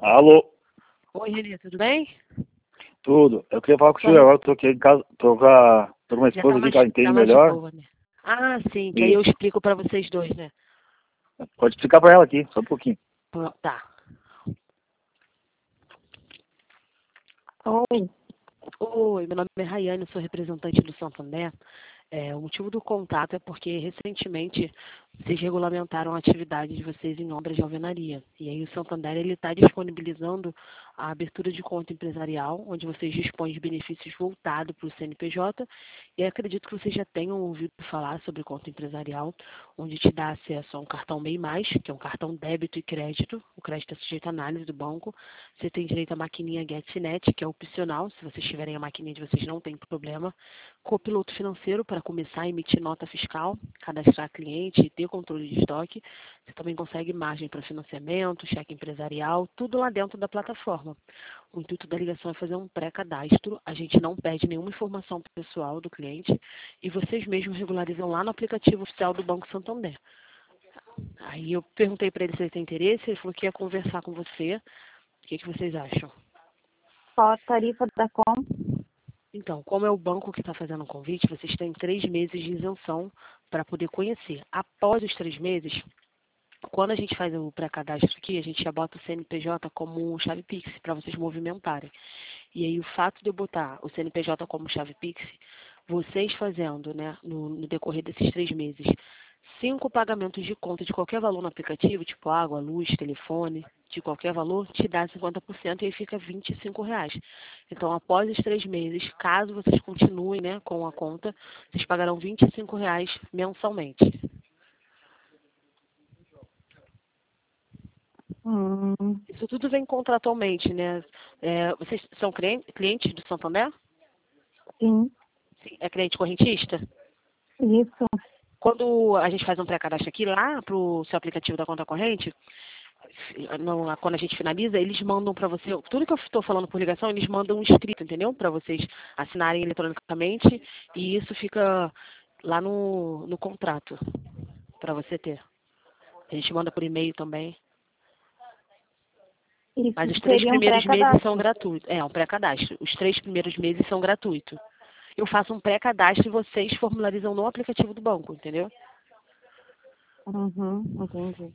Alô, Oi, Renê, tudo bem? tudo. Eu queria falar com o senhor Quando agora, tô aqui em casa, tô com minha já esposa aqui que ela entende tá mais de melhor. boa, né? Ah, sim, que aí eu Isso. explico pra vocês dois, né? Pode explicar pra ela aqui, só um pouquinho. Tá. Oi, Oi, meu nome é Rayane, sou representante do Santander. O motivo do contato é porque recentemente vocês regulamentaram a atividade de vocês em obras de alvenaria. E aí o Santander ele está disponibilizando a abertura de conta empresarial, onde vocês dispõem de benefícios voltados para o CNPJ. E acredito que vocês já tenham ouvido falar sobre conta empresarial, onde te dá acesso a um cartão Bem Mais, que é um cartão débito e crédito. O crédito é sujeito à análise do banco. Você tem direito à maquininha GetNet, que é opcional. Se vocês tiverem a maquininha de vocês, não tem problema. Copiloto financeiro para começar a emitir nota fiscal, cadastrar cliente e ter controle de estoque. Você também consegue margem para financiamento, cheque empresarial, tudo lá dentro da plataforma. O intuito da ligação é fazer um pré-cadastro. A gente não pede nenhuma informação pessoal do cliente e vocês mesmos regularizam lá no aplicativo oficial do Banco Santander. Aí eu perguntei para ele se ele tem interesse, ele falou que ia conversar com você. O que vocês acham? qual a tarifa da Com? Então, como é o banco que está fazendo o convite, vocês têm 3 meses de isenção para poder conhecer. Após os 3 meses, quando a gente faz o pré-cadastro aqui, a gente já bota o CNPJ como chave Pix para vocês movimentarem. E aí o fato de eu botar o CNPJ como chave Pix, vocês fazendo, né, no decorrer desses 3 meses, 5 pagamentos de conta de qualquer valor no aplicativo, tipo água, luz, telefone, de qualquer valor, te dá 50% e aí fica R$ 25. Então, após os 3 meses, caso vocês continuem, né, com a conta, vocês pagarão R$ 25 mensalmente. Hum, Isso tudo vem contratualmente, né? Vocês são clientes do Santander? sim, Sim. É cliente correntista? isso. Quando a gente faz um pré-cadastro aqui lá para o seu aplicativo da conta corrente, quando a gente finaliza, eles mandam para você, tudo que eu estou falando por ligação, eles mandam um escrito, entendeu? Para vocês assinarem eletronicamente e isso fica lá no contrato para você ter. A gente manda por e-mail também. Mas Isso os 3 seria um primeiros meses são pré-cadastro. gratuitos. É um pré-cadastro. Os 3 primeiros meses são gratuitos. Eu faço um pré-cadastro e vocês formularizam no aplicativo do banco, entendeu? Uhum, entendi.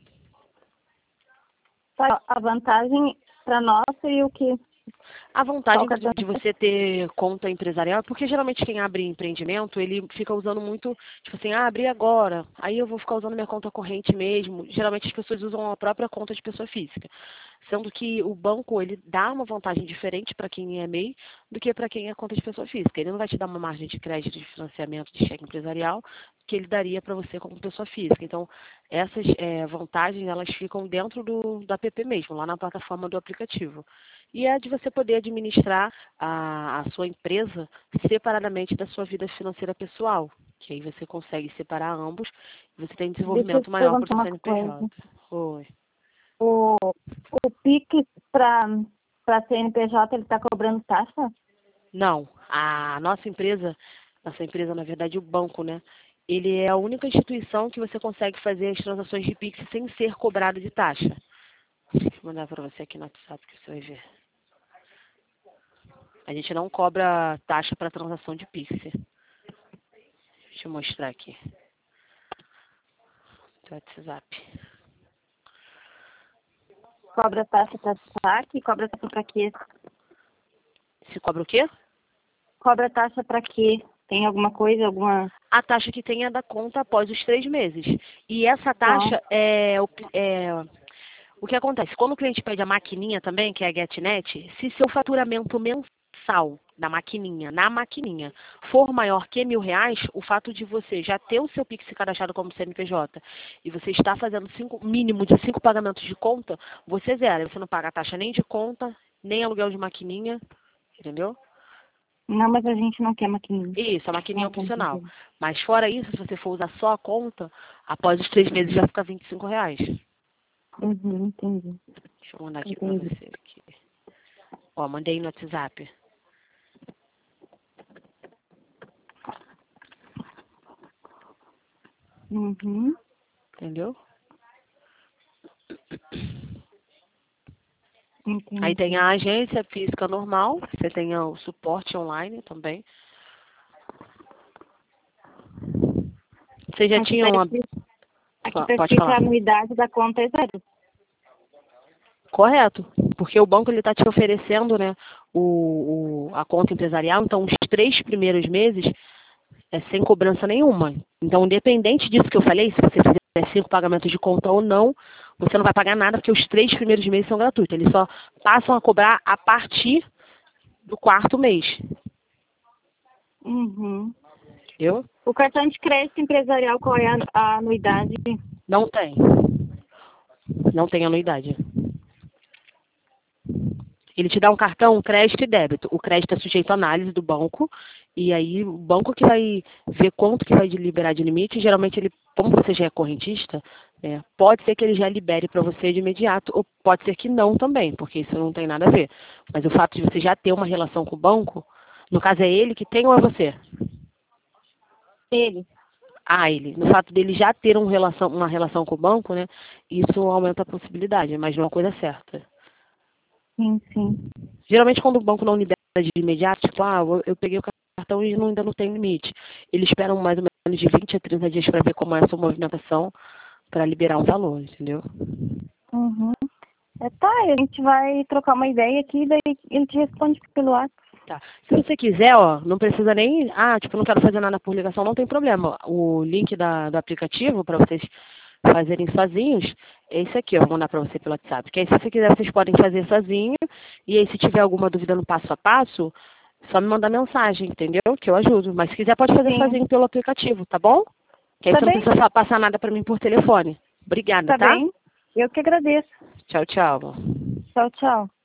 Tá, a vantagem para nós seria o que? A Qual vantagem cartão? de você ter conta empresarial é porque geralmente quem abre empreendimento, ele fica usando muito, tipo assim, abri agora, aí eu vou ficar usando minha conta corrente mesmo. Geralmente as pessoas usam a própria conta de pessoa física. Sendo que o banco, ele dá uma vantagem diferente para quem é MEI do que para quem é conta de pessoa física. Ele não vai te dar uma margem de crédito, de financiamento, de cheque empresarial que ele daria para você como pessoa física. Então, essas vantagens, elas ficam dentro do app mesmo, lá na plataforma do aplicativo. E é de você poder administrar a sua empresa separadamente da sua vida financeira pessoal, que aí você consegue separar ambos e você tem Deixa eu desenvolvimento te maior para perguntar o uma CNPJ. coisa. Oi. O Pix para CNPJ, ele está cobrando taxa? Não, a nossa empresa, na verdade, o banco, né? Ele é a única instituição que você consegue fazer as transações de Pix sem ser cobrado de taxa. Deixa eu mandar para você aqui no WhatsApp que você vai ver. A gente não cobra taxa para transação de Pix. Deixa eu mostrar aqui. Do WhatsApp. Cobra taxa para saque? Cobra taxa para quê? Se cobra o quê? Cobra taxa para quê? Tem alguma coisa, alguma... A taxa que tem é da conta após os 3 meses. E essa Só? taxa o que acontece? Quando o cliente pede a maquininha também, que é a GetNet, se seu faturamento mensal da maquininha, na maquininha, for maior que R$ 1.000, o fato de você já ter o seu Pix cadastrado como CNPJ e você está fazendo mínimo de 5 pagamentos de conta, você zera. Você não paga a taxa nem de conta, nem aluguel de maquininha, entendeu? Não, mas a gente não quer maquininha. Isso, a maquininha é Não tem opcional. sentido. Mas fora isso, se você for usar só a conta, após os 3 meses já fica R$ 25. Uhum, entendi. Deixa eu mandar aqui pra Entendi. você. Aqui. Ó, mandei no WhatsApp. Uhum. Entendeu? Entendi. Aí tem a agência física normal, você tem o suporte online também. Você já Aqui tinha tá uma... escrito- Aqui tá Pode escrito falar. a anuidade da conta é zero. Correto, porque o banco ele está te oferecendo, né, a conta empresarial, então os 3 primeiros meses é sem cobrança nenhuma. Então, independente disso que eu falei, se você fizer 5 pagamentos de conta ou não, você não vai pagar nada, porque os 3 primeiros meses são gratuitos. Eles só passam a cobrar a partir do 4º mês. Uhum. Entendeu? O cartão de crédito empresarial, qual é a anuidade? Não tem. Não tem anuidade. Ele te dá um cartão crédito e débito. O crédito é sujeito à análise do banco, e aí o banco que vai ver quanto que vai liberar de limite, geralmente ele, como você já é correntista, pode ser que ele já libere para você de imediato, ou pode ser que não também, porque isso não tem nada a ver. Mas o fato de você já ter uma relação com o banco, no caso é ele que tem ou é você? Ele. Ah, ele. No fato dele já ter uma relação com o banco, né, isso aumenta a possibilidade, mas não é uma coisa certa. Sim, sim. Geralmente, quando o banco não libera de imediato, tipo, eu peguei o cartão e ainda não tem limite. Eles esperam mais ou menos de 20 a 30 dias para ver como é a sua movimentação para liberar um valor, entendeu? Uhum. Tá, a gente vai trocar uma ideia aqui, daí ele te responde pelo WhatsApp. Tá. Se você quiser, ó, não precisa nem, não quero fazer nada por ligação, não tem problema. O link do aplicativo para vocês fazerem sozinhos, é esse aqui, eu vou mandar para você pelo WhatsApp. Que aí, se você quiser, vocês podem fazer sozinho. E aí, se tiver alguma dúvida no passo a passo, só me mandar mensagem, entendeu? Que eu ajudo. Mas se quiser, pode fazer Sim. sozinho pelo aplicativo, tá bom? Que aí Tá você não bem. precisa passar nada para mim por telefone. Obrigada, Tá tá? bem. Eu que agradeço. Tchau, tchau. Tchau, tchau.